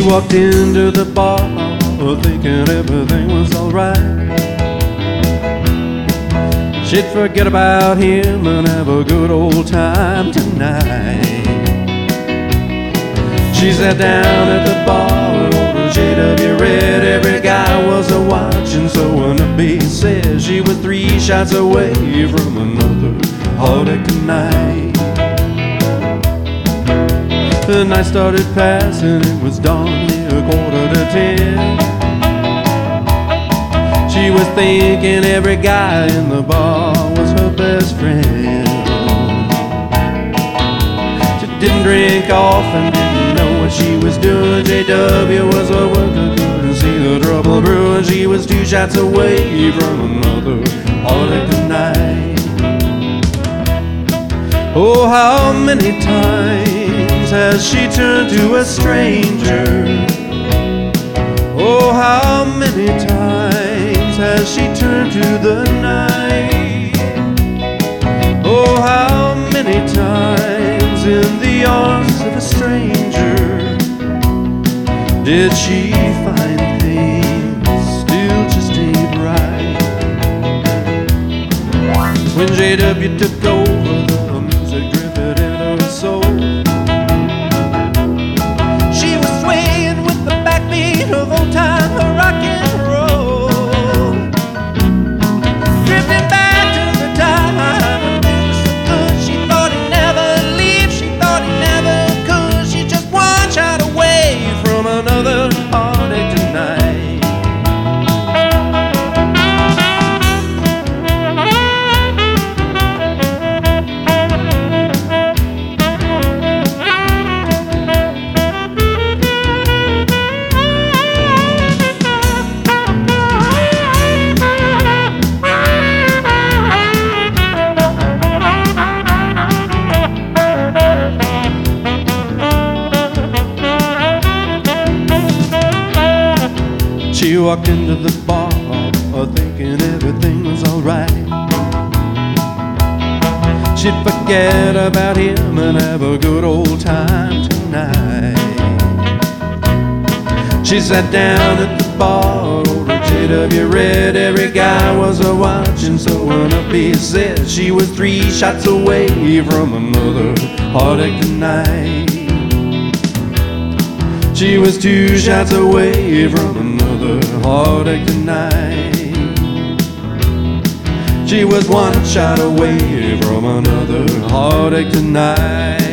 walked into the bar thinking everything was alright. She'd forget about him and have a good old time tonight. She sat down at the bar, ordered JW Red. Every guy was a-watching, so when the beat said she was 3 shots away from another heartache tonight. The night started passing, it was darn near 9:45. She was thinking every guy in the bar was her best friend. She didn't drink often, didn't know what she was doing. JW was a worker, couldn't see the trouble brewing. She was 2 shots away from another heartache tonight. Oh, how many times has she turned to a stranger? Oh, how many times has she turned to the night? Oh, how many times in the arms of a stranger did she find things still just ain't right? When JW took over, the music drifted in her soul. She was swaying with the backbeat of old-time rock and roll, drifting back to the time when things were so good. She thought he'd never leave, she thought he never could. She's just 1 shot away from another heartache tonight. She walked into the bar thinking everything was alright. She'd forget about him and have a good old time tonight. She sat down at the bar, ordered JW Red. Every guy was a-watching, so when a beat said she was 3 shots away from another heartache tonight. She was 2 shots away from another heartache tonight. She was 1 shot away from another heartache tonight.